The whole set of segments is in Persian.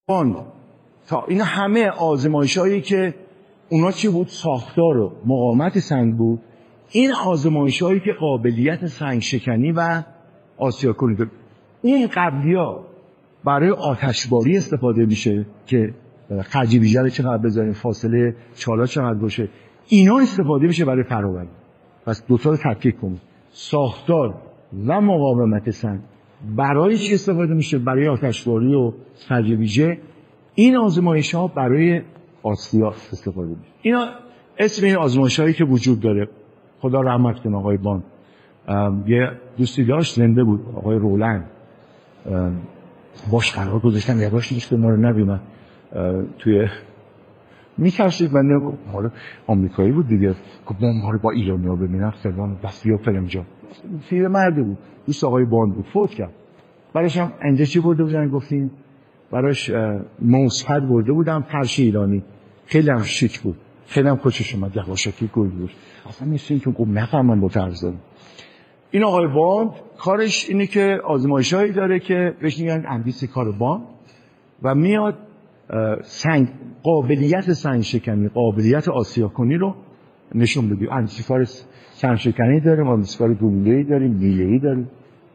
تا این همه آزمایش‌هایی که اونا چی بود؟ ساختار و مقاومت سنگ بود. این آزمایش‌هایی که قابلیت سنگ شکنی و آسیاکنی داره. این قبلی‌ها برای آتشباری استفاده میشه که خرج ویژه رو چقدر بذاریم، فاصله چالا چقدر باشه. اینا استفاده میشه برای فراوری. پس دو تا رو تفکیک کنیم. ساختار و مقاومت سنگ برای چی استفاده میشه؟ برای آتشباری و خرج ویژه. این آزمایش‌ها برای آسیا استفاده میشه. اینا اسم این آزمایش‌هایی که وجود داره. خدا رحمت کنه آقای بان. یه دوستی داشت زنده بود، آقای رولند. باش قرار گذاشتم یواش نیست که ما رو نبینن. توی می‌کشید من حالا آمریکایی بود دیگه. گفت ما رو با ایرانی‌ها ببینن فلان بس بیا فلانجا. پیر مرد بود. دوست آقای بان بود. فوت کرد. براش هم انجا چی برده بودن گفتین؟ براش موسفد برده بودم فرش ایرانی. خیلی هم شیک بود. خیلی هم خوشش اومد. یواشکی گل بود. اصلا مثل این که گفت نفهمن با طرز دارم. این آقای باند کارش اینه که آزمایش‌هایی داره که بهش میگن اندیس کار باند و میاد سنگ قابلیت سنگ شکنی، قابلیت آسیاکنی رو نشون بده. اندیس کار سنگ شکنی داریم، اندیس کار گلوله‌ای داریم، میله‌ای داریم.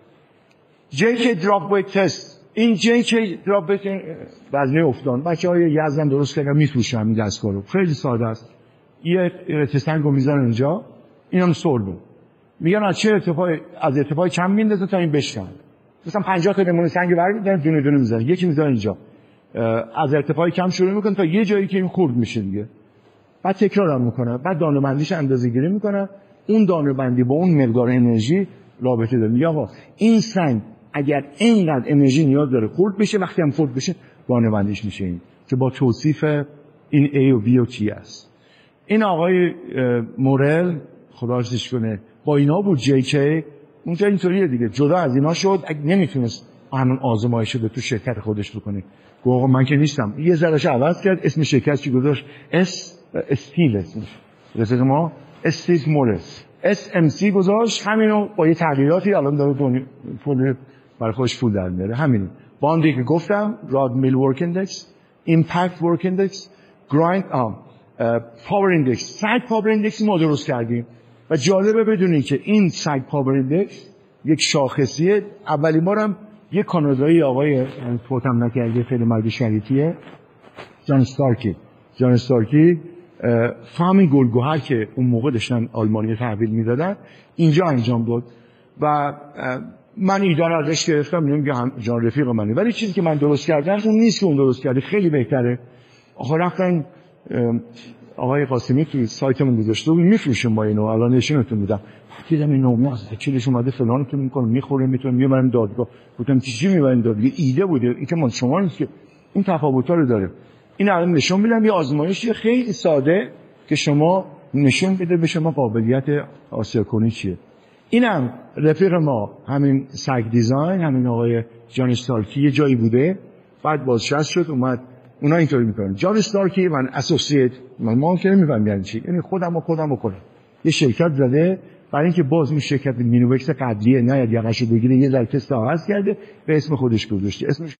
JK drop weight test. این JK drop weight وزنه افتان. بچه‌های یزدان درست کردن میفروشن این دستگاه رو. خیلی ساده است. یه سنگو میذارن اینجا، اینم سربه. میگن از ارتفاع کم میندازه تا این بشکنه. مثلا 50 تا نمونه سنگ برمی‌دارن دونه دونه میذارن. یکی میذارن اینجا. از ارتفاع کم شروع میکنه تا یه جایی که این خورد میشه دیگه. بعد تکرارم میکنه. بعد دانه‌بندیش اندازه‌گیری میکنه. اون دانه‌بندی با اون مقدار انرژی رابطه داره. میگه آقا این سنگ اگر اینقدر انرژی نیاز داره خورد بشه، وقتی هم خورد بشه دانه‌بندیش میشه این که با توصیف این A و B و T است. این آقای مورل خدا رحمتش کنه با اینا بود JK اونجا اینطوریه دیگه. جدا از اینا شد نمیتونست همون آزمایش رو تو شرکت خودش بکنه. گفت آقا من که نیستم. یه ذرهش عوض کرد، اسم شرکت چی گذاشت؟ استیل اسمش. رفیق ما استیل مورل SMC گذاشت. همینو با یه تغییراتی الان داره پول برای خودش پول در میاره. همین باندی که گفتم، راد میل ورک ایندکس، ایمپکت ورک ایندکس، گرایند پاور ایندکس. سگ پاور ایندکس ما درست کردیم و جالبه بدونید که این سگ پاور ایندکس یک شاخصیه. اولین بارم یک کانادایی آقای فوتم نکرده خیلی مرد شریفیه، جان استارکی فهمی گلگوهر که اون موقع داشتن آلمانی تحویل میدادن اینجا انجام داد و من ایدان ازش گرفتم. میگم جان رفیق منه، ولی چیزی که من درست کردم اون نیست که اون درست کرده، خیلی بهتره. آخه رفتن آقای قاسمی که سایتمون گذاشته بود میفروشیم با اینو، الان نشونتون میدم. دیدم این نومی از چیلش اومده فلانتون میکنه میخوره میتونه میبرن دادگاه. گفتم چی میبرن دادگاه؟ ایده بوده این که من شما نیست که این تفاوت‌ها رو داره. این الان نشون میدم یه آزمایشی خیلی ساده که شما نشون بده به شما قابلیت آسیاکنی چیه. اینم رفیق ما همین سگ دیزاین، همین آقای جان استارکی یه جایی بوده بعد بازنشسته شد اومد. اونا اینطوری میکنن. جان استارکی من اسوسییت ما که نمیفهم یعنی چی، یعنی خودم بکنم. یه شرکت زده برای اینکه باز این شرکت مینوکس قبلیه نه یقهشو بگیره یه ذره تست عوض کرده به اسم خودش گذاشته. اسمش